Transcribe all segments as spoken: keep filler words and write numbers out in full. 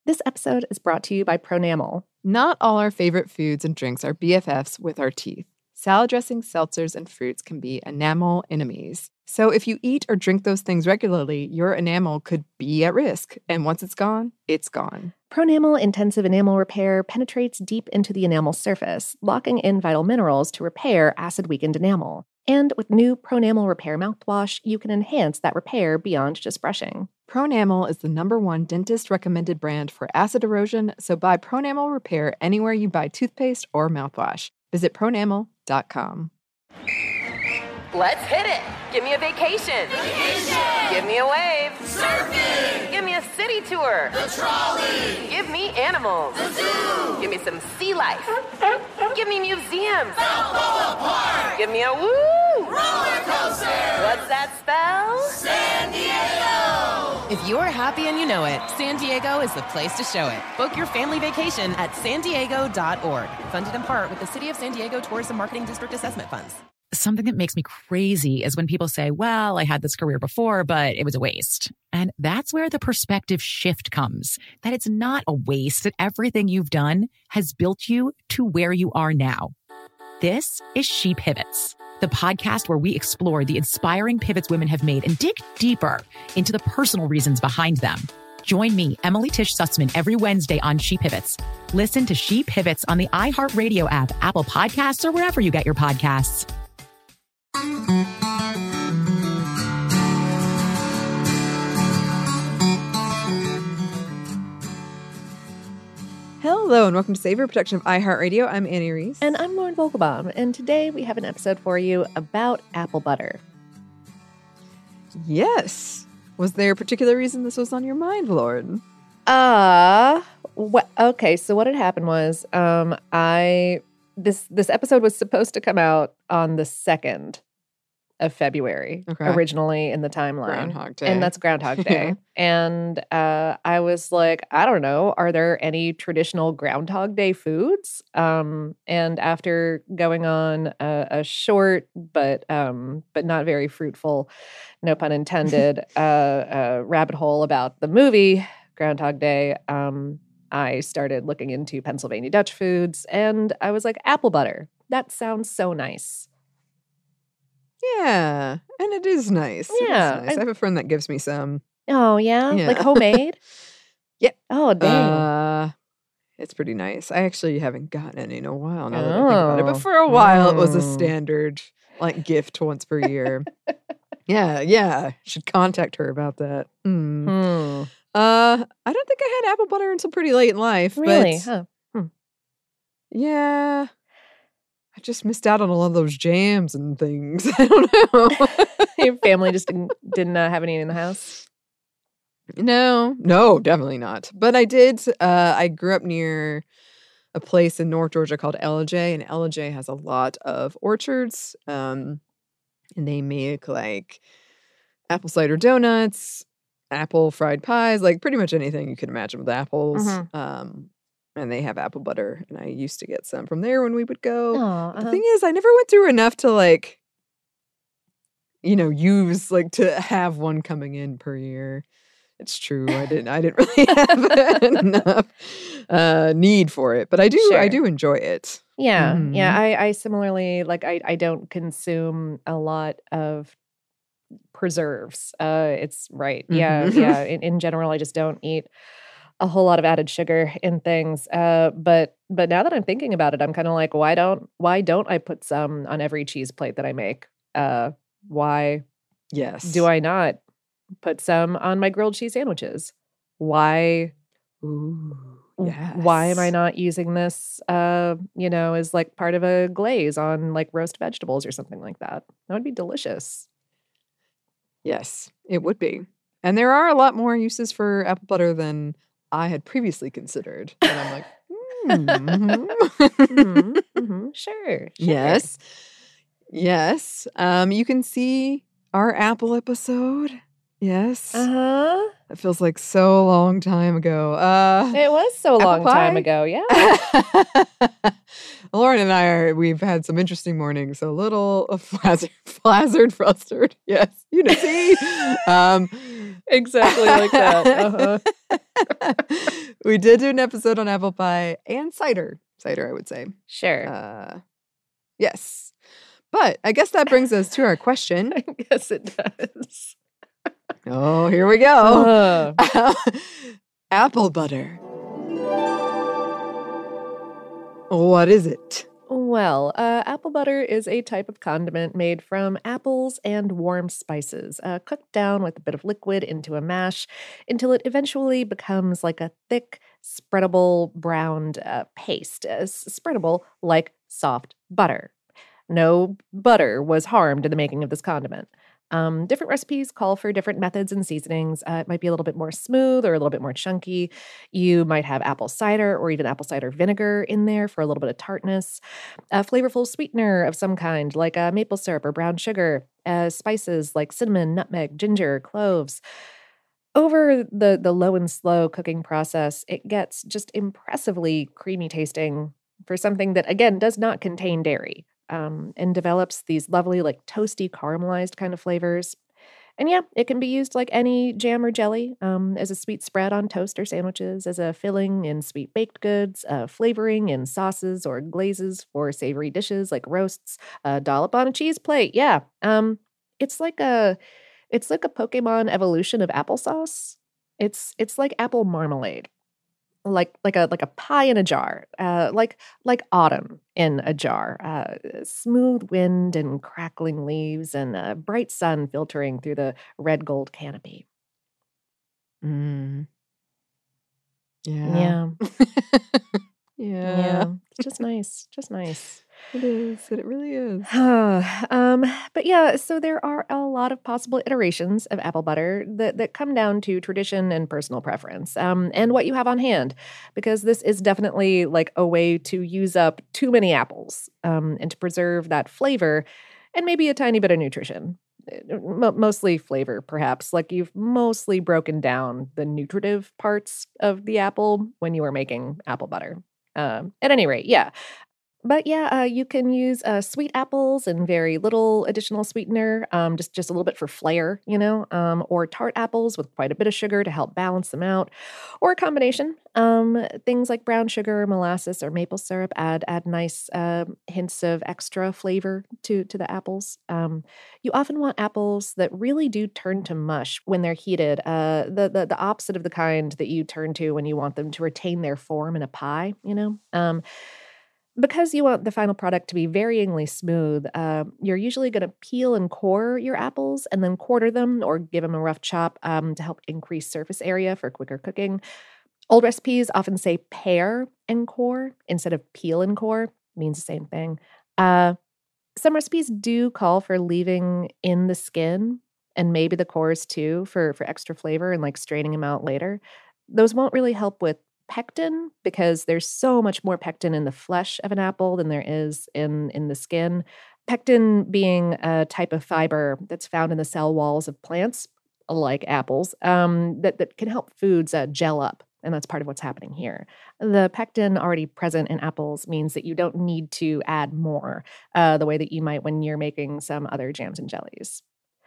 This episode is brought to you by Pronamel. Not all our favorite foods and drinks are B F Fs with our teeth. Salad dressings, seltzers, and fruits can be enamel enemies. So if you eat or drink those things regularly, your enamel could be at risk. And once it's gone, it's gone. Pronamel Intensive Enamel Repair penetrates deep into the enamel surface, locking in vital minerals to repair acid-weakened enamel. And with new Pronamel Repair mouthwash, you can enhance that repair beyond just brushing. Pronamel is the number one dentist-recommended brand for acid erosion, so buy Pronamel Repair anywhere you buy toothpaste or mouthwash. Visit pronamel dot com. Let's hit it! Give me a vacation! Vacation! Give me a wave! Surfing! Give me a city tour! The trolley! Give me animals! The zoo! Give me some sea life! Give me museums! Balboa Park! Give me a woo! Roller coaster! What's that spell? San Diego! If you're happy and you know it, San Diego is the place to show it. Book your family vacation at san diego dot org. Funded in part with the City of San Diego Tourism Marketing District Assessment Funds. Something that makes me crazy is when people say, well, I had this career before, but it was a waste. And that's where the perspective shift comes, that it's not a waste, that everything you've done has built you to where you are now. This is She Pivots, the podcast where we explore the inspiring pivots women have made and dig deeper into the personal reasons behind them. Join me, Emily Tish Sussman, every Wednesday on She Pivots. Listen to She Pivots on the iHeartRadio app, Apple Podcasts, or wherever you get your podcasts. Hello and welcome to Savor, production of iHeartRadio. I'm Annie Reese. And I'm Lauren Vogelbaum, and today we have an episode for you about apple butter. Yes. Was there a particular reason this was on your mind, Lauren? Uh, wh- okay, so what had happened was um, I this this episode was supposed to come out on the second of February, okay. originally in the timeline. Groundhog Day. And that's Groundhog Day. And uh, I was like, I don't know, are there any traditional Groundhog Day foods? Um, and after going on a, a short but um, but not very fruitful, no pun intended, uh, uh, rabbit hole about the movie Groundhog Day, um, I started looking into Pennsylvania Dutch foods, and I was like, apple butter. That sounds so nice. Yeah, and it is nice. Yeah. It is nice. I, I have a friend that gives me some. Oh, yeah? Yeah. Like homemade? Yep. Oh, dang. Uh, it's pretty nice. I actually haven't gotten any in a while now that I think about it. Oh. But for a while, it was a Mm. standard like gift once per year. yeah, yeah. Should contact her about that. Mm. Hmm. Uh, I don't think I had apple butter until pretty late in life. Really? But Huh. Hmm. yeah. I just missed out on a lot of those jams and things. I don't know. Your family just didn't, didn't uh, have any in the house? No, no, definitely not. But I did. Uh, I grew up near a place in North Georgia called L J, and L J has a lot of orchards. Um, and they make like apple cider donuts, apple fried pies, like pretty much anything you can imagine with apples. Mhm. Um, and they have apple butter, and I used to get some from there when we would go. Oh, The uh-huh. thing is, I never went through enough to like, you know, use like to have one coming in per year. It's true. I didn't. I didn't really have enough uh, need for it, but I do. I Sure. do enjoy it. Yeah, Mhm. yeah. I, I similarly, like, I, I don't consume a lot of preserves. Uh, it's right. Yeah, Mhm. yeah. In, in general, I just don't eat a whole lot of added sugar in things. Uh, but but now that I'm thinking about it, I'm kind of like, why don't why don't I put some on every cheese plate that I make? Uh, why Yes. do I not put some on my grilled cheese sandwiches? Why? Ooh, w- yes. Why am I not using this, uh, you know, as like part of a glaze on like roast vegetables or something like that? That would be delicious. Yes, it would be. And there are a lot more uses for apple butter than I had previously considered. And I'm like, hmm. Mhm, mhm, Sure, sure. Yes. Yes. Um, you can see our Apple episode. Yes. Uh huh. It feels like so long time ago. Uh, It was so apple long time pie? ago. Yeah. Lauren and I are, we've had some interesting mornings, a little flazzard, flazzard, flustered. Yes, you know, see? um, Exactly like that. Uh-huh. We did do an episode on apple pie and cider. Cider, I would say. Sure. Uh, yes. But I guess that brings us to our question. I guess it does. Oh, here we go. Uh, Apple butter. What is it? well, uh, apple butter is a type of condiment made from apples and warm spices, uh, cooked down with a bit of liquid into a mash until it eventually becomes like a thick, spreadable, browned uh, paste, uh, s- spreadable like soft butter. No butter was harmed in the making of this condiment. Um, different recipes call for different methods and seasonings. Uh, it might be a little bit more smooth or a little bit more chunky. You might have apple cider or even apple cider vinegar in there for a little bit of tartness. A flavorful sweetener of some kind, like uh, maple syrup or brown sugar. Uh, spices like cinnamon, nutmeg, ginger, cloves. Over the, the low and slow cooking process, it gets just impressively creamy tasting for something that, again, does not contain dairy. Um, and develops these lovely, like toasty, caramelized kind of flavors. And yeah, it can be used like any jam or jelly, um, as a sweet spread on toast or sandwiches, as a filling in sweet baked goods, uh, flavoring in sauces or glazes for savory dishes like roasts, a dollop on a cheese plate. Yeah, um, it's like a, it's like a Pokemon evolution of applesauce. It's it's like apple marmalade. Like like a like a pie in a jar, uh, like like autumn in a jar, uh, smooth wind and crackling leaves and a bright sun filtering through the red gold canopy. Mm. Yeah. Yeah, Yeah. yeah, it's just nice, just nice. It is. It really is. um, but yeah, so there are a lot of possible iterations of apple butter that, that come down to tradition and personal preference, um, and what you have on hand, because this is definitely like a way to use up too many apples, um, and to preserve that flavor and maybe a tiny bit of nutrition. Uh, mo- Mostly flavor, perhaps. Like you've mostly broken down the nutritive parts of the apple when you are making apple butter. Um, at any rate, yeah. But yeah, uh, you can use uh, sweet apples and very little additional sweetener, um, just just a little bit for flair, you know, um, or tart apples with quite a bit of sugar to help balance them out, or a combination. Um, things like brown sugar, molasses, or maple syrup add add nice uh, hints of extra flavor to to the apples. Um, you often want apples that really do turn to mush when they're heated. Uh, the the the opposite of the kind that you turn to when you want them to retain their form in a pie, you know. Um, because you want the final product to be varyingly smooth, uh, you're usually going to peel and core your apples and then quarter them or give them a rough chop, um, to help increase surface area for quicker cooking. Old recipes often say pare and core instead of peel and core. Means the same thing. Uh, some recipes do call for leaving in the skin and maybe the cores too for, for extra flavor and like straining them out later. Those won't really help with pectin because there's so much more pectin in the flesh of an apple than there is in in the skin. Pectin being a type of fiber that's found in the cell walls of plants, like apples, um, that, that can help foods uh, gel up. And that's part of what's happening here. The pectin already present in apples means that you don't need to add more, uh, the way that you might when you're making some other jams and jellies.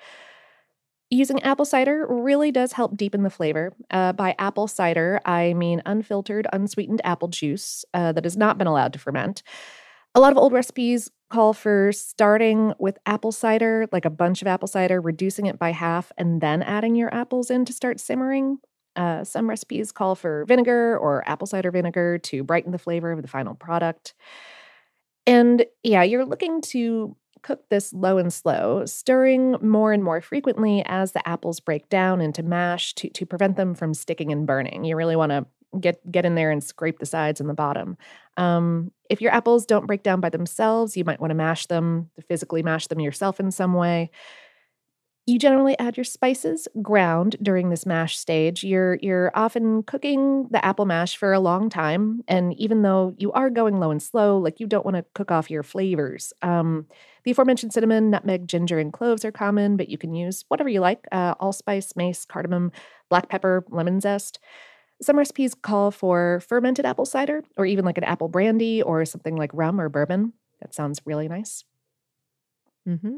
Using apple cider really does help deepen the flavor. Uh, by apple cider, I mean unfiltered, unsweetened apple juice uh, that has not been allowed to ferment. A lot of old recipes call for starting with apple cider, like a bunch of apple cider, reducing it by half, and then adding your apples in to start simmering. Uh, some recipes call for vinegar or apple cider vinegar to brighten the flavor of the final product. And yeah, you're looking to cook this low and slow, stirring more and more frequently as the apples break down into mash to, to prevent them from sticking and burning. You really want to get get in there and scrape the sides and the bottom. Um, if your apples don't break down by themselves, you might want to mash them, physically mash them yourself in some way. You generally add your spices ground during this mash stage. You're you're often cooking the apple mash for a long time, and even though you are going low and slow, like you don't want to cook off your flavors. Um, the aforementioned cinnamon, nutmeg, ginger, and cloves are common, but you can use whatever you like: uh, allspice, mace, cardamom, black pepper, lemon zest. Some recipes call for fermented apple cider, or even like an apple brandy, or something like rum or bourbon. That sounds really nice. Mm-hmm.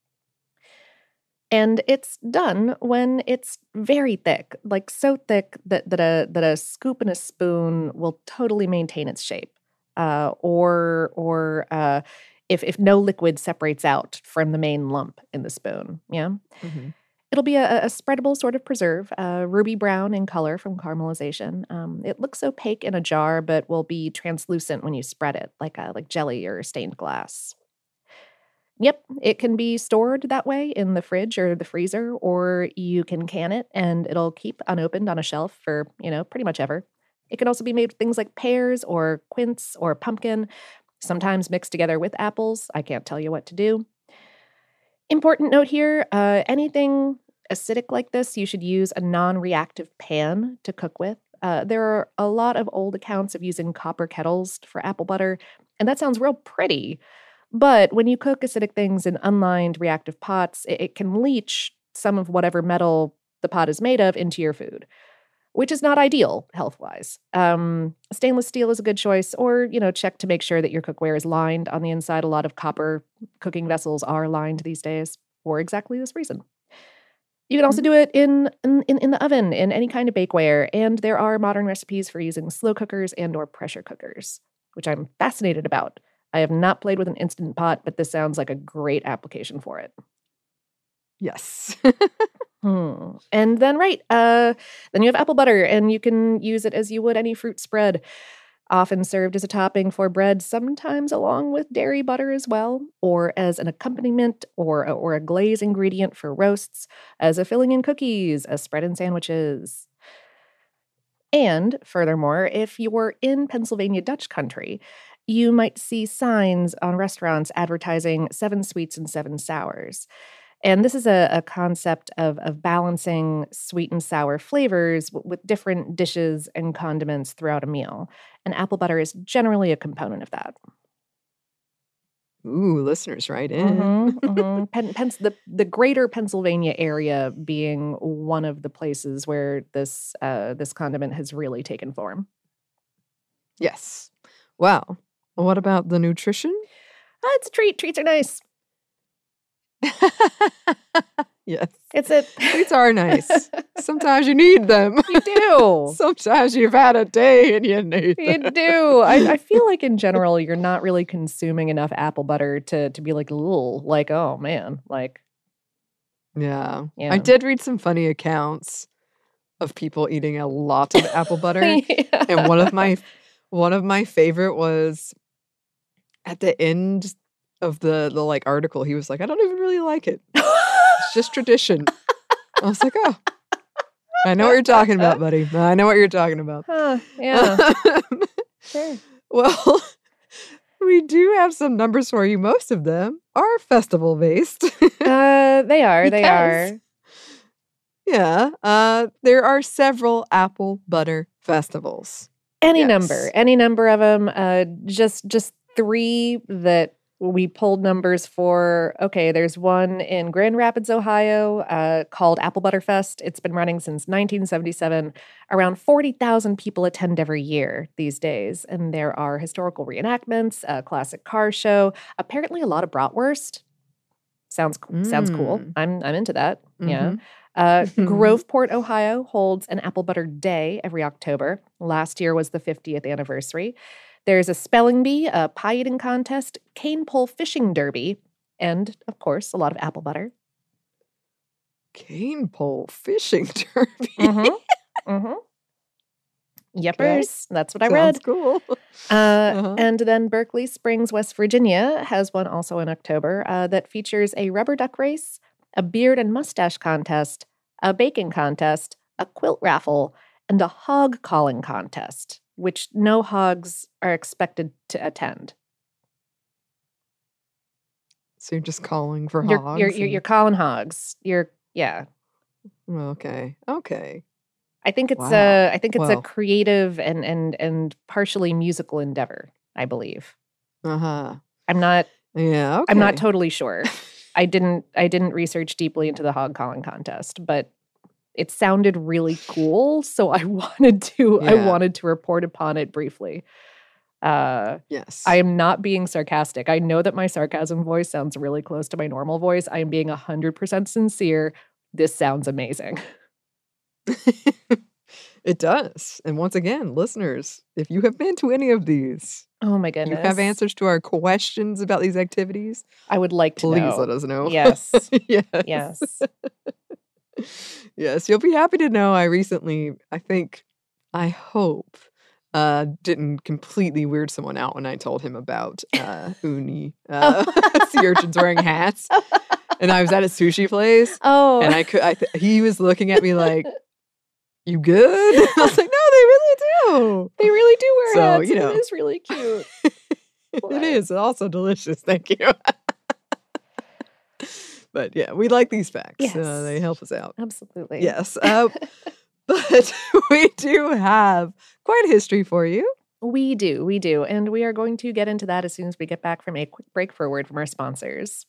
And it's done when it's very thick, like so thick that, that a that a scoop and a spoon will totally maintain its shape. Uh, or or uh, if if no liquid separates out from the main lump in the spoon, yeah. Mm-hmm. It'll be a, a spreadable sort of preserve, uh, ruby brown in color from caramelization. Um, it looks opaque in a jar, but will be translucent when you spread it, like a, like jelly or stained glass. Yep, it can be stored that way in the fridge or the freezer, or you can can it and it'll keep unopened on a shelf for, you know, pretty much ever. It can also be made with things like pears or quince or pumpkin, sometimes mixed together with apples. I can't tell you what to do. Important note here, uh, anything acidic like this, you should use a non-reactive pan to cook with. Uh, there are a lot of old accounts of using copper kettles for apple butter, and that sounds real pretty. But when you cook acidic things in unlined reactive pots, it, it can leach some of whatever metal the pot is made of into your food, which is not ideal health-wise. Um, stainless steel is a good choice, or, you know, check to make sure that your cookware is lined on the inside. A lot of copper cooking vessels are lined these days for exactly this reason. You can also do it in, in, in the oven, in any kind of bakeware, and there are modern recipes for using slow cookers and or pressure cookers, which I'm fascinated about. I have not played with an Instant Pot, but this sounds like a great application for it. Yes. Hmm. And then, right, uh, then you have apple butter, and you can use it as you would any fruit spread. Often served as a topping for bread, sometimes along with dairy butter as well, or as an accompaniment or, or a glaze ingredient for roasts, as a filling in cookies, a spread in sandwiches. And furthermore, if you're in Pennsylvania Dutch country, you might see signs on restaurants advertising seven sweets and seven sours. And this is a, a concept of, of balancing sweet and sour flavors w- with different dishes and condiments throughout a meal. And apple butter is generally a component of that. Ooh, listeners, right in. Mm-hmm, mm-hmm. Pen, Pens, the, the greater Pennsylvania area being one of the places where this uh, this condiment has really taken form. Yes. Wow. What about the nutrition? Uh, it's a treat. Treats are nice. Yes. It's a Treats are nice. Sometimes you need them. You do. Sometimes you've had a day and you need You them. do. I, I feel like in general, you're not really consuming enough apple butter to to be like, ooh, like, oh man, like, Yeah. Yeah. I did read some funny accounts of people eating a lot of apple butter. yeah. And one of my one of my favorite was at the end of the the like article, he was like, I don't even really like it. It's just tradition. I was like, oh, I know what you're talking about, buddy. I know what you're talking about. Huh, yeah. Sure. Well, we do have some numbers for you. Most of them are festival based. Uh, they are. They Because- are. Yeah. Uh, there are several apple butter festivals. Any Yes. number, any number of them. Uh, just just three that we pulled numbers for. Okay, there's one in Grand Rapids, Ohio, uh, called Apple Butter Fest. It's been running since nineteen seventy-seven. Around forty thousand people attend every year these days, and there are historical reenactments, a classic car show, apparently a lot of bratwurst. Sounds co- sounds cool. Mm. I'm I'm into that. Yeah. Mhm. Uh, Mhm. Groveport, Ohio holds an apple butter day every October. Last year was the fiftieth anniversary. There's a spelling bee, a pie eating contest, cane pole fishing derby, and of course, a lot of apple butter. Cane pole fishing derby. Mm-hmm. mm-hmm. Yepers. That's what I Sounds read. cool. Uh, Uh-huh. And then Berkeley Springs, West Virginia has one also in October uh, that features a rubber duck race, a beard and mustache contest, a baking contest, a quilt raffle, and a hog calling contest, which no hogs are expected to attend. So you're just calling for You're hogs? you're you're, and- you're calling hogs. You're yeah. Okay. Okay. I think it's Wow. a I think it's a Well. creative and and and partially musical endeavor, I believe. Uh-huh. I'm not Yeah, okay. I'm not totally sure. I didn't I didn't research deeply into the hog calling contest, but it sounded really cool, so I wanted to I Yeah. wanted to report upon it briefly. Uh Yes. I am not being sarcastic. I know that my sarcasm voice sounds really close to my normal voice. I am being one hundred percent sincere. This sounds amazing. It does. And once again, listeners, if you have been to any of these, Oh my you goodness. have answers to our questions about these activities, I would like to please know. let us know. Yes. yes. Yes. Yes, you'll be happy to know I recently, I think, I hope, uh, didn't completely weird someone out when I told him about uh, uni uh, sea urchins wearing hats. And I was at a sushi place, Oh. and I could. I th- he was looking at me like, "You good?" I was like, "No, they really do. They really do wear So, hats. you and know. It is really cute. It is also delicious. Thank you." But yeah, we like these facts. Yes. Uh, they help us out. Absolutely. Yes. Uh, but we do have quite a history for you. We do. We do. And we are going to get into that as soon as we get back from a quick break for a word from our sponsors.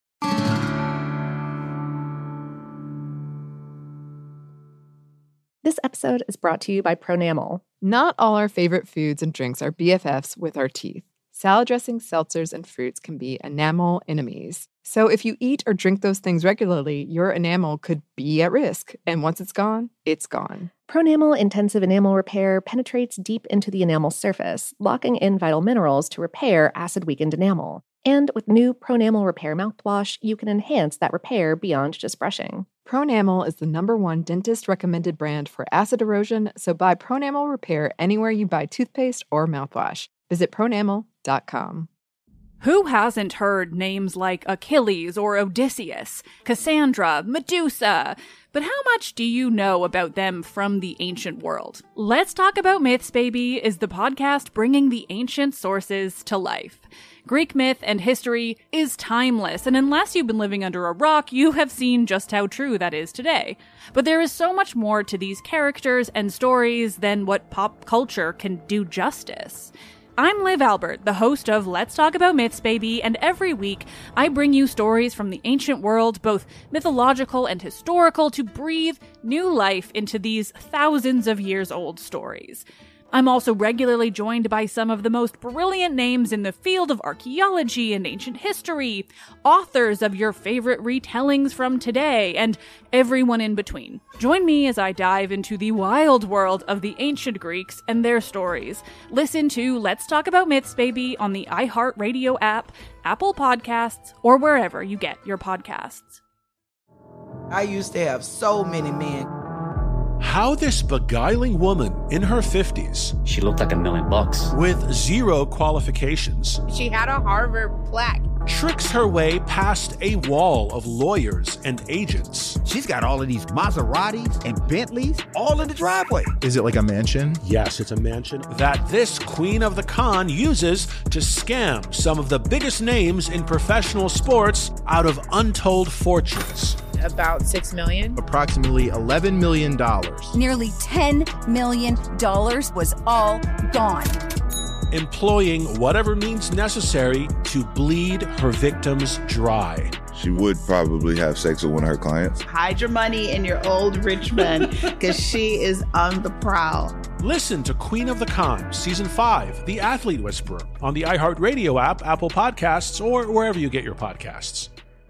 This episode is brought to you by Pronamel. Not all our favorite foods and drinks are B F Fs with our teeth. Salad dressings, seltzers, and fruits can be enamel enemies. So if you eat or drink those things regularly, your enamel could be at risk. And once it's gone, it's gone. Pronamel Intensive Enamel Repair penetrates deep into the enamel surface, locking in vital minerals to repair acid-weakened enamel. And with new Pronamel Repair mouthwash, you can enhance that repair beyond just brushing. Pronamel is the number one dentist-recommended brand for acid erosion, so buy Pronamel Repair anywhere you buy toothpaste or mouthwash. Visit pronamel dot com. Who hasn't heard names like Achilles or Odysseus, Cassandra, Medusa? But how much do you know about them from the ancient world? Let's Talk About Myths, Baby is the podcast bringing the ancient sources to life. Greek myth and history is timeless, and unless you've been living under a rock, you have seen just how true that is today. But there is so much more to these characters and stories than what pop culture can do justice. I'm Liv Albert, the host of Let's Talk About Myths, Baby, and every week I bring you stories from the ancient world, both mythological and historical, to breathe new life into these thousands of years old stories. I'm also regularly joined by some of the most brilliant names in the field of archaeology and ancient history, authors of your favorite retellings from today, and everyone in between. Join me as I dive into the wild world of the ancient Greeks and their stories. Listen to Let's Talk About Myths, Baby on the iHeartRadio app, Apple Podcasts, or wherever you get your podcasts. I used to have so many men. How this beguiling woman in her fifties, She looked like a million bucks. with zero qualifications, She had a Harvard plaque. tricks her way past a wall of lawyers and agents. She's got all of these Maseratis and Bentleys all in the driveway. Is it like a mansion? Yes, it's a mansion that this queen of the con uses to scam some of the biggest names in professional sports out of untold fortunes. About six million. Approximately eleven million dollars. Nearly ten million dollars was all gone. Employing whatever means necessary to bleed her victims dry. She would probably have sex with one of her clients. Hide your money in your old rich man, because she is on the prowl. Listen to Queen of the Con, Season five, The Athlete Whisperer, on the iHeartRadio app, Apple Podcasts, or wherever you get your podcasts.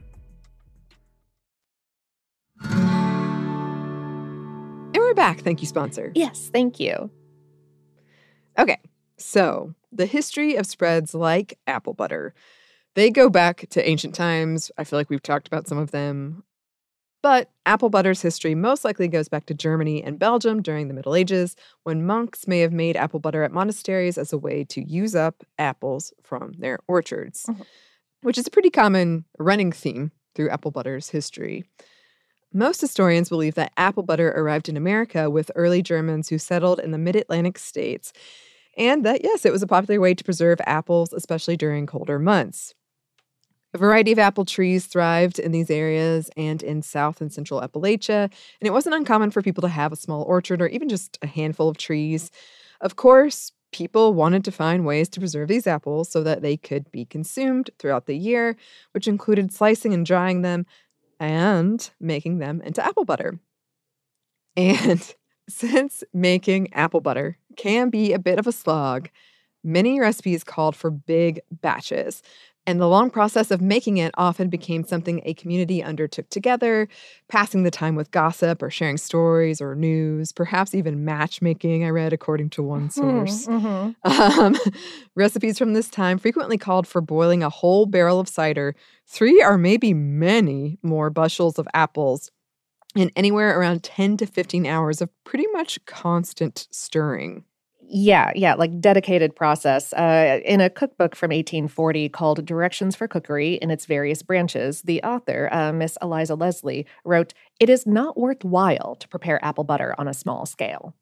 And we're back. Thank you, sponsor. Yes, thank you. Okay, so the history of spreads like apple butter, they go back to ancient times. I feel like we've talked about some of them. But apple butter's history most likely goes back to Germany and Belgium during the Middle Ages, when monks may have made apple butter at monasteries as a way to use up apples from their orchards, mm-hmm. which is a pretty common running theme through apple butter's history. Most historians believe that apple butter arrived in America with early Germans who settled in the mid-Atlantic states, and that, yes, it was a popular way to preserve apples, especially during colder months. A variety of apple trees thrived in these areas and in South and Central Appalachia, and it wasn't uncommon for people to have a small orchard or even just a handful of trees. Of course, people wanted to find ways to preserve these apples so that they could be consumed throughout the year, which included slicing and drying them and making them into apple butter. And since making apple butter can be a bit of a slog, many recipes called for big batches. And the long process of making it often became something a community undertook together, passing the time with gossip or sharing stories or news, perhaps even matchmaking, I read, according to one source. Mm-hmm. Um, recipes from this time frequently called for boiling a whole barrel of cider, three or maybe many more bushels of apples, in anywhere around ten to fifteen hours of pretty much constant stirring. Yeah, yeah, like dedicated process. Uh, in a cookbook from eighteen forty called Directions for Cookery in its Various Branches, the author, uh, Miss Eliza Leslie, wrote, "It is not worthwhile to prepare apple butter on a small scale."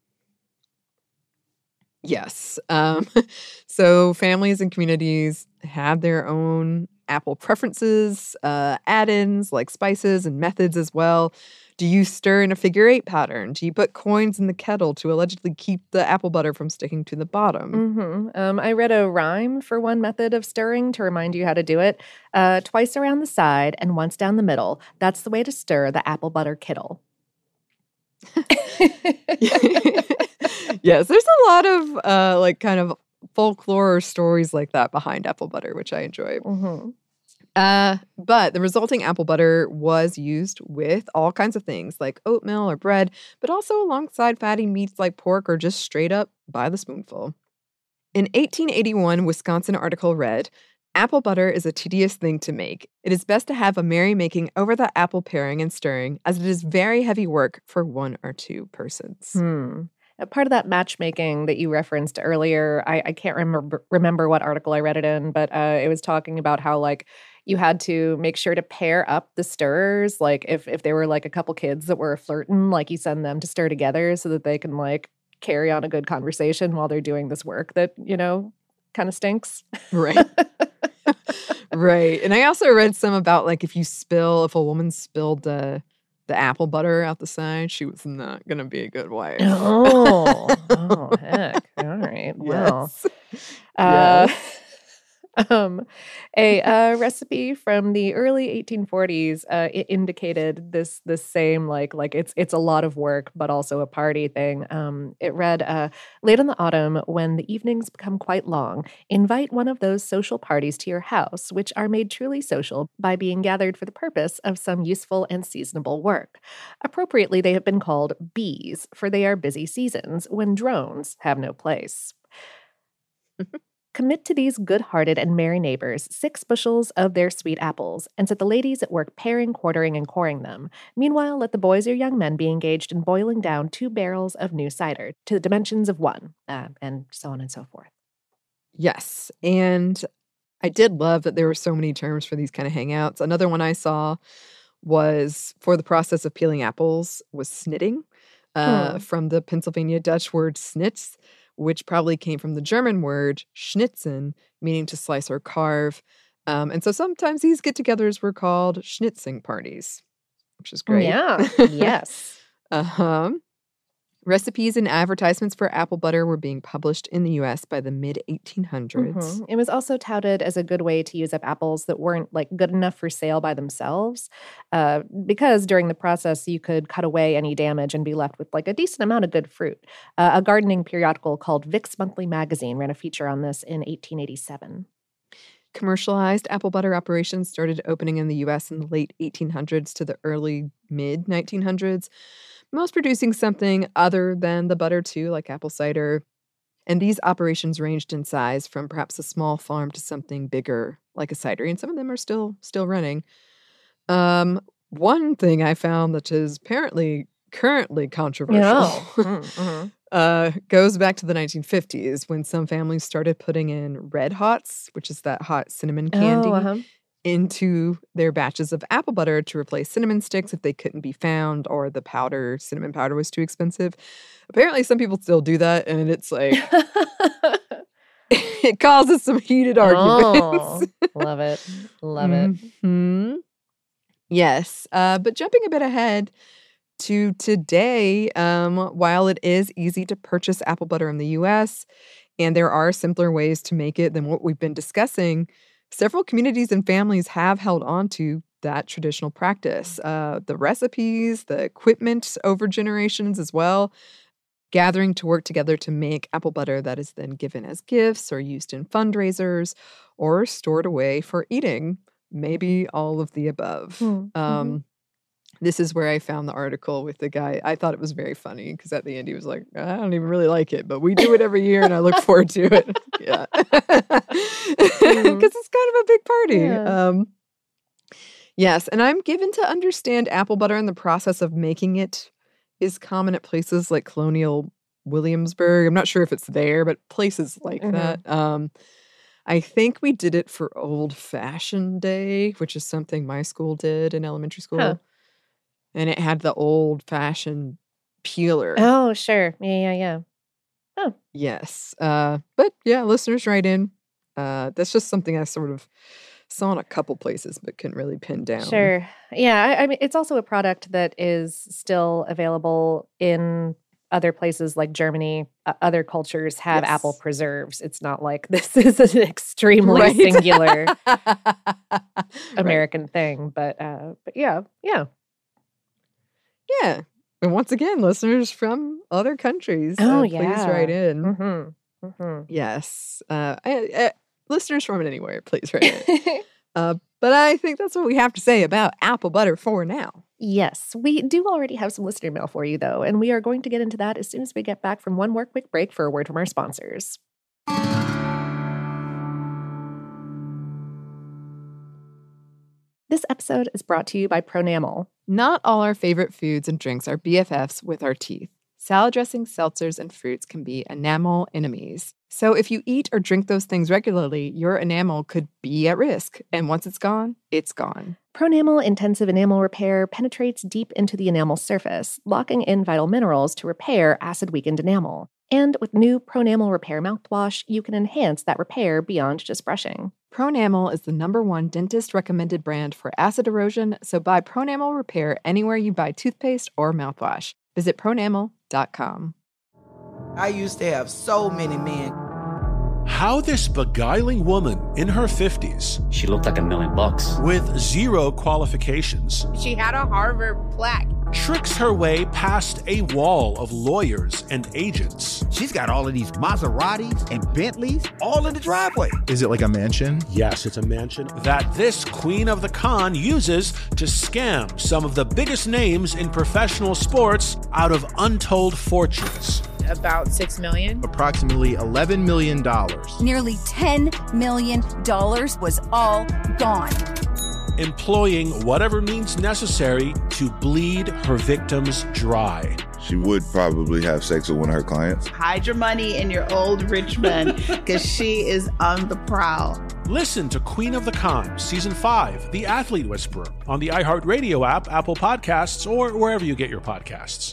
Yes. Um, so families and communities had their own apple preferences, uh, add-ins like spices and methods as well. Do you stir in a figure eight pattern? Do you put coins in the kettle to allegedly keep the apple butter from sticking to the bottom? Mm-hmm. Um, I read a rhyme for one method of stirring to remind you how to do it. Uh, twice around the side and once down the middle. That's the way to stir the apple butter kittle. Yes, there's a lot of uh, like kind of folklore or stories like that behind apple butter, which I enjoy. Mm-hmm. Uh, but the resulting apple butter was used with all kinds of things like oatmeal or bread, but also alongside fatty meats like pork or just straight up by the spoonful. An eighteen eighty-one Wisconsin article read, "Apple butter is a tedious thing to make. It is best to have a merrymaking over the apple paring and stirring, as it is very heavy work for one or two persons." Hmm. A part of that matchmaking that you referenced earlier, I, I can't remember remember what article I read it in, but uh, it was talking about how like you had to make sure to pair up the stirrers. Like if if there were like a couple kids that were flirting, like you send them to stir together so that they can like carry on a good conversation while they're doing this work that, you know, kind of stinks. Right. Right. And I also read some about like if you spill, if a woman spilled the the apple butter out the side, she was not going to be a good wife. Oh, oh, heck. All right. Well, Yes. uh, Yes. um, a uh, recipe from the early eighteen forties uh, it indicated this this same like like it's it's a lot of work, but also a party thing. Um, it read, uh, "Late in the autumn, when the evenings become quite long, invite one of those social parties to your house, which are made truly social by being gathered for the purpose of some useful and seasonable work. Appropriately, they have been called bees, for they are busy seasons when drones have no place. Commit to these good-hearted and merry neighbors six bushels of their sweet apples, and set the ladies at work paring, quartering, and coring them. Meanwhile, let the boys or young men be engaged in boiling down two barrels of new cider to the dimensions of one," uh, and so on and so forth. Yes. And I did love that there were so many terms for these kind of hangouts. Another one I saw was for the process of peeling apples was snitting, uh, Hmm. from the Pennsylvania Dutch word snitz, which probably came from the German word schnitzen, meaning to slice or carve. Um, and so sometimes these get-togethers were called schnitzing parties, which is great. Yeah. Yes. uh-huh. Recipes and advertisements for apple butter were being published in the U S by the mid eighteen hundreds. Mhm. It was also touted as a good way to use up apples that weren't like good enough for sale by themselves, uh, because during the process you could cut away any damage and be left with like a decent amount of good fruit. Uh, a gardening periodical called Vic's Monthly Magazine ran a feature on this in eighteen eighty-seven. Commercialized apple butter operations started opening in the U S in the late eighteen hundreds to the early mid nineteen hundreds, most producing something other than the butter too, like apple cider. And these operations ranged in size from perhaps a small farm to something bigger, like a cidery, and some of them are still still running. Um, one thing I found that is apparently currently controversial Yeah. Mm, mhm. uh, goes back to the nineteen fifties when some families started putting in Red Hots, which is that hot cinnamon candy, Oh, uh-huh. into their batches of apple butter to replace cinnamon sticks if they couldn't be found or the powder, cinnamon powder was too expensive. Apparently some people still do that, and it's like it causes some heated arguments. Oh, love it. Love it. Mm-hmm. Yes. Uh, but jumping a bit ahead to today, um, while it is easy to purchase apple butter in the U S, and there are simpler ways to make it than what we've been discussing, several communities and families have held on to that traditional practice. Uh, the recipes, the equipment over generations as well, gathering to work together to make apple butter that is then given as gifts or used in fundraisers or stored away for eating. Maybe all of the above. Mm-hmm. Um, this is where I found the article with the guy. I thought it was very funny because at the end he was like, I don't even really like it, but we do it every year and I look forward to it. Yeah. Because Mm. it's kind of a big party. Yeah. Um, yes. And I'm given to understand apple butter and the process of making it is common at places like Colonial Williamsburg. I'm not sure if it's there, but places like Mhm. that. Um, I think we did it for Old Fashioned Day, which is something my school did in elementary school. Huh. And it had the old fashioned peeler. Oh, sure. Yeah, yeah, yeah. Yes. Uh, but yeah, listeners write in. Uh, that's just something I sort of saw in a couple places but couldn't really pin down. Sure. Yeah. I, I mean, it's also a product that is still available in other places like Germany. Uh, other cultures have Yes. apple preserves. It's not like this is an extremely Right. singular Right. American thing. But uh, but yeah, yeah. Yeah. And once again, listeners from other countries, Oh, uh, please yeah. write in. Mm-hmm. Mm-hmm. Yes. Uh, I, I, listeners from anywhere, please write in. uh, but I think that's what we have to say about apple butter for now. Yes, we do already have some listener mail for you, though, and we are going to get into that as soon as we get back from one more quick break for a word from our sponsors. This episode is brought to you by Pronamel. Not all our favorite foods and drinks are B F Fs with our teeth. Salad dressings, seltzers, and fruits can be enamel enemies. So if you eat or drink those things regularly, your enamel could be at risk. And once it's gone, it's gone. Pronamel Intensive Enamel Repair penetrates deep into the enamel surface, locking in vital minerals to repair acid-weakened enamel. And with new Pronamel Repair mouthwash, you can enhance that repair beyond just brushing. Pronamel is the number one dentist-recommended brand for acid erosion, so buy Pronamel Repair anywhere you buy toothpaste or mouthwash. Visit pronamel dot com. I used to have so many men. How this beguiling woman in her fifties, She looked like a million bucks. with zero qualifications, She had a Harvard plaque. tricks her way past a wall of lawyers and agents. She's got all of these Maseratis and Bentleys all in the driveway. Is it like a mansion? Yes, it's a mansion that this queen of the con uses to scam some of the biggest names in professional sports out of untold fortunes. About six million. Approximately eleven million dollars. Nearly ten million dollars was all gone. Employing whatever means necessary to bleed her victims dry. She would probably have sex with one of her clients. Hide your money in your old rich man because she is on the prowl. Listen to Queen of the Con, Season five, The Athlete Whisperer, on the iHeartRadio app, Apple Podcasts, or wherever you get your podcasts.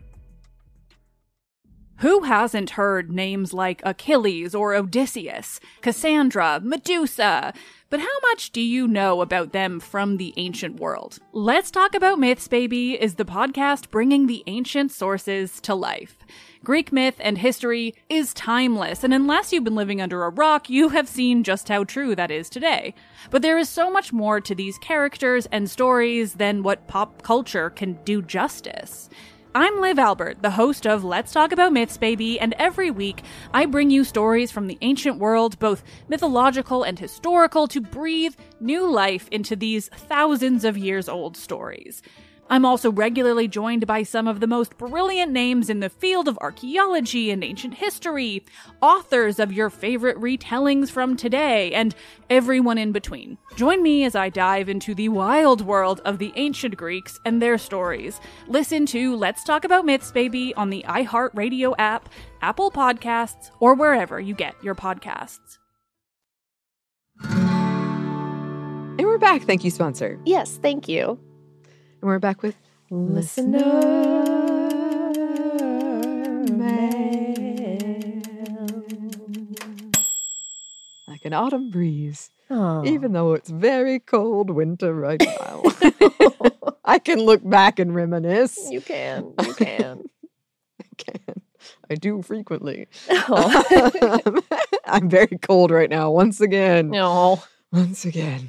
Who hasn't heard names like Achilles or Odysseus, Cassandra, Medusa? But how much do you know about them from the ancient world? Let's Talk About Myths, Baby is the podcast bringing the ancient sources to life. Greek myth and history is timeless, and unless you've been living under a rock, you have seen just how true that is today. But there is so much more to these characters and stories than what pop culture can do justice. I'm Liv Albert, the host of Let's Talk About Myths, Baby, and every week I bring you stories from the ancient world, both mythological and historical, to breathe new life into these thousands of years old stories. I'm also regularly joined by some of the most brilliant names in the field of archaeology and ancient history, authors of your favorite retellings from today, and everyone in between. Join me as I dive into the wild world of the ancient Greeks and their stories. Listen to Let's Talk About Myths, Baby on the iHeartRadio app, Apple Podcasts, or wherever you get your podcasts. And we're back. Thank you, sponsor. Yes, thank you. And we're back with Listener Mail. like an autumn breeze, Oh. even though it's very cold winter right now. I can look back and reminisce. You can. You can. I can. I do frequently. Oh. I'm very cold right now, once again. No. Once again.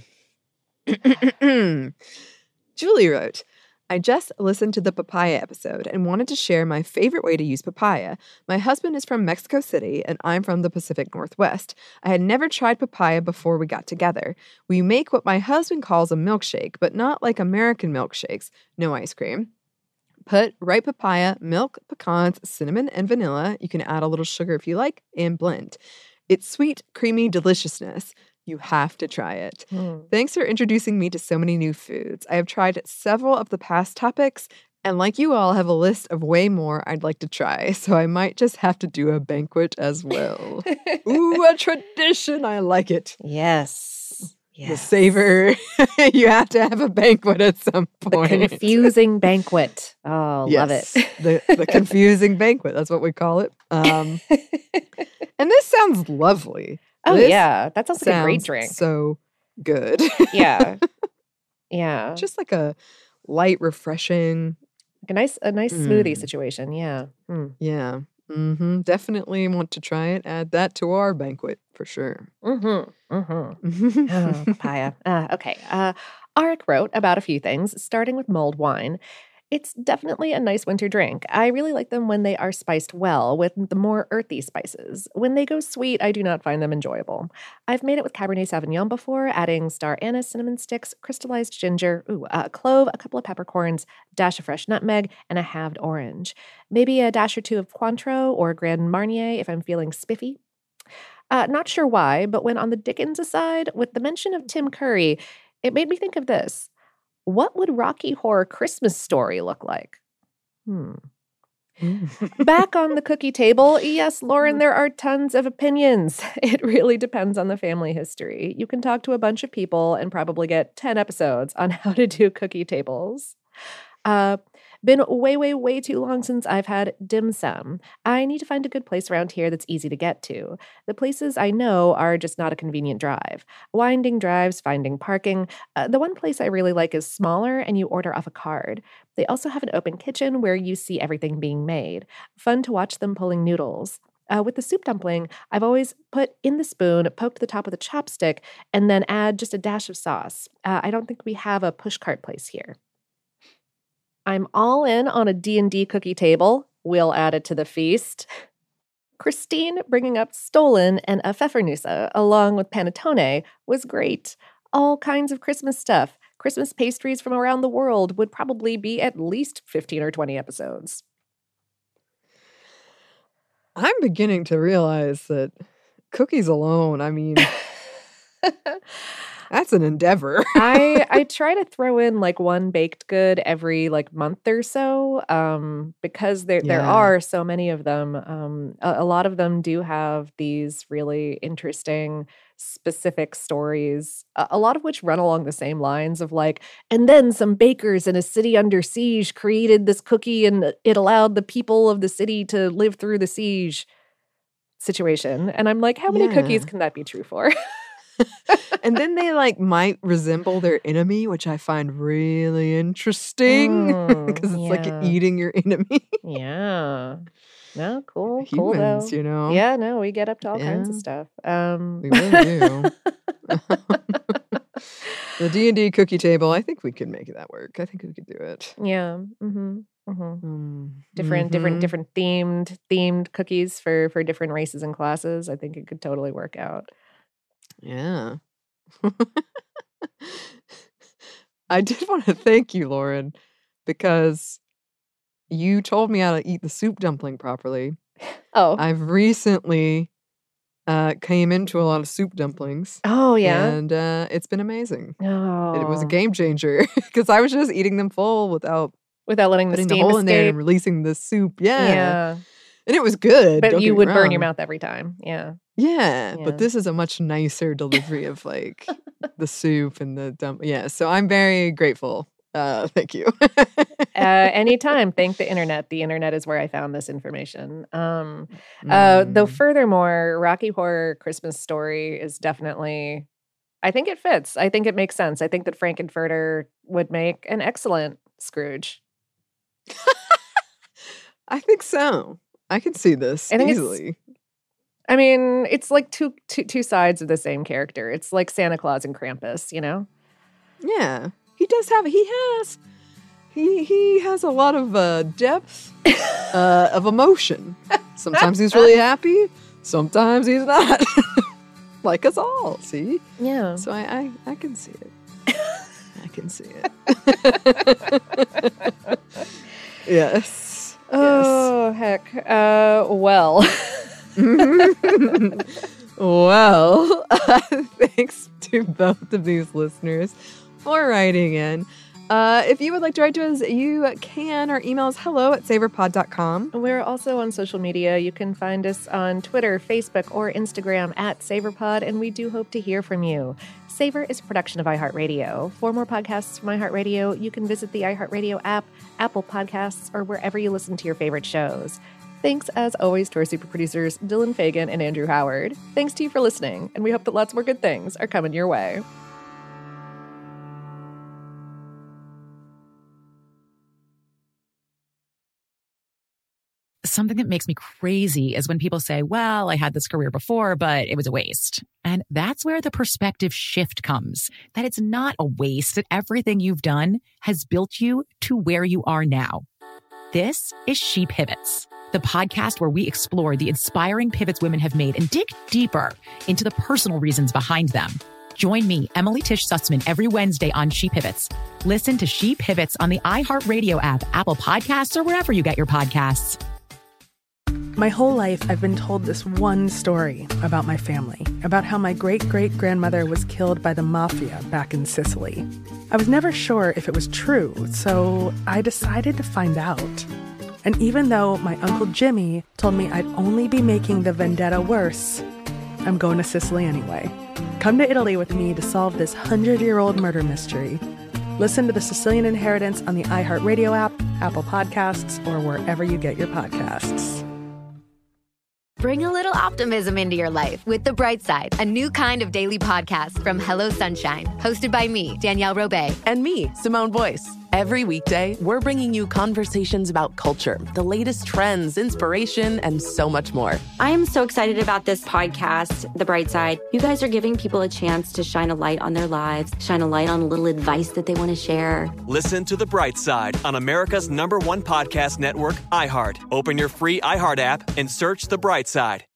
Julie wrote, I just listened to the papaya episode and wanted to share my favorite way to use papaya. My husband is from Mexico City and I'm from the Pacific Northwest. I had never tried papaya before we got together. We make what my husband calls a milkshake, but not like American milkshakes. No ice cream. Put ripe papaya, milk, pecans, cinnamon, and vanilla. You can add a little sugar if you like, and blend. It's sweet, creamy deliciousness. You have to try it. Mm. Thanks for introducing me to so many new foods. I have tried several of the past topics, and like you all, have a list of way more I'd like to try, so I might just have to do a banquet as well. Ooh, a tradition. I like it. Yes. Yes. The savor. You have to have a banquet at some point. The confusing banquet. Oh, yes, love it. the, the confusing banquet. That's what we call it. Um, and this sounds lovely. Oh, This yeah. That sounds like a great sounds drink. So good. Yeah. Yeah. Just like a light, refreshing. Like a nice a nice smoothie Mm. situation. Yeah. Mm. Yeah. Mm-hmm. Definitely want to try it. Add that to our banquet for sure. Mm-hmm. Mm-hmm. Oh, papaya. Uh, okay. Uh, Arik wrote about a few things, starting with mulled wine. It's definitely a nice winter drink. I really like them when they are spiced well with the more earthy spices. When they go sweet, I do not find them enjoyable. I've made it with Cabernet Sauvignon before, adding star anise, cinnamon sticks, crystallized ginger, ooh, a clove, a couple of peppercorns, dash of fresh nutmeg, and a halved orange. Maybe a dash or two of Cointreau or Grand Marnier if I'm feeling spiffy. Uh, not sure why, but when on the Dickens aside, with the mention of Tim Curry, it made me think of this. What would Rocky Horror Christmas Story look like? Hmm. Back on the cookie table, yes, Lauren, there are tons of opinions. It really depends on the family history. You can talk to a bunch of people and probably get ten episodes on how to do cookie tables. Uh, been way, way, way too long since I've had dim sum. I need to find a good place around here that's easy to get to. The places I know are just not a convenient drive. Winding drives, finding parking. Uh, the one place I really like is smaller and you order off a card. They also have an open kitchen where you see everything being made. Fun to watch them pulling noodles. Uh, with the soup dumpling, I've always put in the spoon, poked the top with a chopstick, and then add just a dash of sauce. Uh, I don't think we have a pushcart place here. I'm all in on a D and D cookie table. We'll add it to the feast. Christine bringing up Stolen and a Pfeffernusse along with panettone was great. All kinds of Christmas stuff. Christmas pastries from around the world would probably be at least fifteen or twenty episodes. I'm beginning to realize that cookies alone, I mean, that's an endeavor. I I try to throw in like one baked good every like month or so, um, because there there Yeah. are so many of them. Um, a, a lot of them do have these really interesting, specific stories. A, a lot of which run along the same lines of like, and then some bakers in a city under siege created this cookie, and it allowed the people of the city to live through the siege situation. And I'm like, how many Yeah. cookies can that be true for? And then they like might resemble their enemy, which I find really interesting because Mm, it's like yeah. eating your enemy. Yeah. No, cool. Cool though. Humans, you know? Yeah, no, we get up to all kinds of Yeah. stuff. Um We really do. The D and D cookie table, I think we could make that work. I think we could do it. Yeah. Mm-hmm. Mm-hmm. Mm, Different, different, mhm. different themed themed cookies for for different races and classes. I think it could totally work out. Yeah. I did want to thank you, Lauren, because you told me how to eat the soup dumpling properly. Oh. I've recently uh, came into a lot of soup dumplings. Oh yeah. And uh, it's been amazing. Oh. And it was a game changer because I was just eating them full without Without letting the putting the steam hole in there escape. and releasing the soup. Yeah. Yeah. And it was good. But don't you get me would burn your wrong. mouth every time. Yeah. Yeah, Yeah. but this is a much nicer delivery of like the soup and the dump. Yeah, so I'm very grateful Uh, thank you. uh, anytime. Thank the internet. The internet is where I found this information. Um, uh, Mm. Though, furthermore, Rocky Horror Christmas Story is definitely, I think it fits. I think it makes sense. I think that Frankenfurter would make an excellent Scrooge. I think so. I can see this I think it's- easily. I mean, it's like two, two, two sides of the same character. It's like Santa Claus and Krampus, you know? Yeah. He does have, he has, he he has a lot of uh, depth uh, of emotion. Sometimes he's really happy. Sometimes he's not. Like us all, see? Yeah. So I, I, I can see it. I can see it. Yes. Oh, heck. Uh, well. Well, thanks to both of these listeners for writing in. Uh, if you would like to write to us, you can. Our email is hello at saverpod dot com. We're also on social media. You can find us on Twitter, Facebook, or Instagram at SaverPod, and we do hope to hear from you. Savor is a production of iHeartRadio. For more podcasts from iHeartRadio, you can visit the iHeartRadio app, Apple Podcasts, or wherever you listen to your favorite shows. Thanks, as always, to our super producers, Dylan Fagan and Andrew Howard. Thanks to you for listening, and we hope that lots more good things are coming your way. Something that makes me crazy is when people say, well, I had this career before, but it was a waste. And that's where the perspective shift comes, that it's not a waste, that everything you've done has built you to where you are now. This is She Pivots, the podcast where we explore the inspiring pivots women have made and dig deeper into the personal reasons behind them. Join me, Emily Tish Sussman, every Wednesday on She Pivots. Listen to She Pivots on the iHeartRadio app, Apple Podcasts, or wherever you get your podcasts. My whole life, I've been told this one story about my family, about how my great-great-grandmother was killed by the mafia back in Sicily. I was never sure if it was true, so I decided to find out. And even though my Uncle Jimmy told me I'd only be making the vendetta worse, I'm going to Sicily anyway. Come to Italy with me to solve this hundred-year-old murder mystery. Listen to The Sicilian Inheritance on the iHeartRadio app, Apple Podcasts, or wherever you get your podcasts. Bring a little optimism into your life with The Bright Side, a new kind of daily podcast from Hello Sunshine, hosted by me, Danielle Robay. And me, Simone Boyce. Every weekday, we're bringing you conversations about culture, the latest trends, inspiration, and so much more. I am so excited about this podcast, The Bright Side. You guys are giving people a chance to shine a light on their lives, shine a light on a little advice that they want to share. Listen to The Bright Side on America's number one podcast network, iHeart. Open your free iHeart app and search The Bright Side.